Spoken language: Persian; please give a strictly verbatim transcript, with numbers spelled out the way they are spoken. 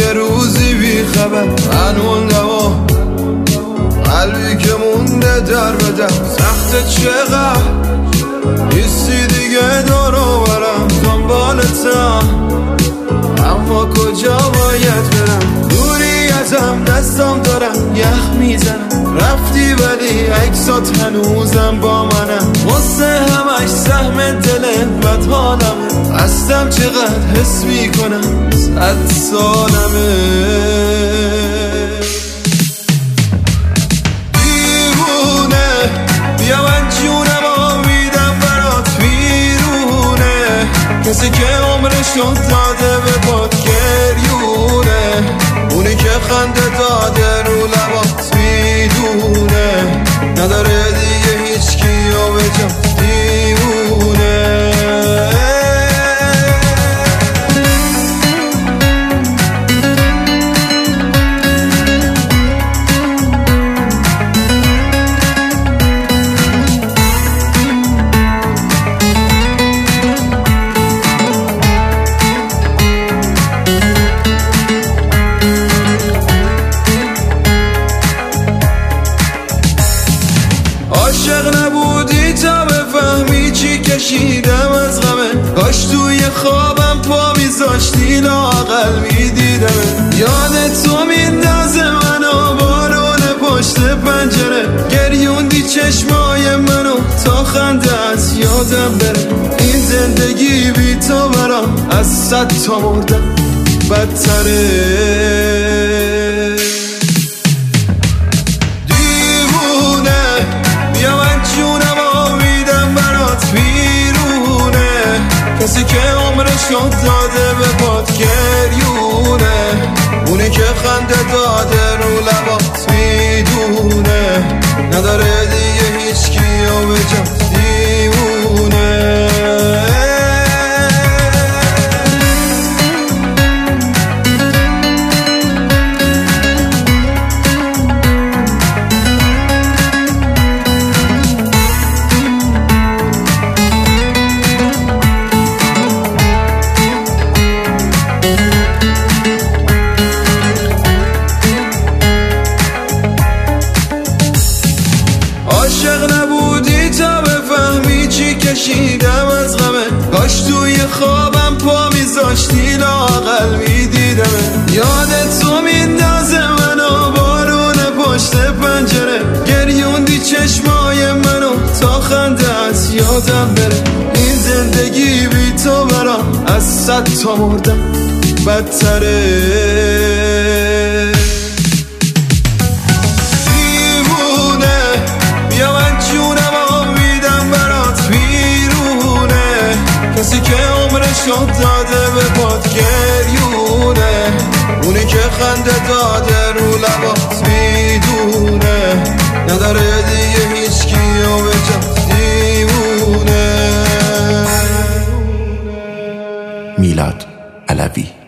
یه روزی بی خبر من موندم و قلبی که مونده در به در. سخت چقدر نیستی دیگه دارو برم دنبالتم، اما کجا باید برم؟ دوری ازم دستم دارم یخ میزنم، رفتی ولی عکسات هنوزم با منم. واسه همش سهم دل بد حالمه، هستم چقدر حس میکنم صد سالمه. دیوونه بیا من جونم میدم برات بیرونه، کسی که عمرشو داده به باد گریونه، اونی که خنده داده رو لبات میدونه، نداره دیگه هیچ کیو به جا دیوونه. عاشق نبودی تا بفهمی چی کشیدم از غمه، کاش توی خوابم پا میذاشتی لااقل میدیدم. یاد تو میندازه منو بارون پشت پنجره، گریوندی چشمای منو تا خنده از یادم بره. این زندگی بی تو برام از صد تا مردم بدتره. کسی که عمرشو داده به باد گریونه، اونی که خنده داده رو لبات میدونه، نداره دیگه هیچ کیو به جا دیوونه. عاشق نبودی تا بفهمی چی کشیدم از غمه، کاش توی خوابم پا میذاشتی لااقل میدیدم. یاد تو میندازه منو بارون پشت پنجره، گریوندی چشمای منو تا خنده از یادم بره. این زندگی بی تو برام از صد تا مردم بدتره. کسی که عمرشو داده به باد گریونه، اونی که خنده داده رو لبات میدونه، نداره دیگه هیچ کیو به جا دیوونه. میلاد علوی.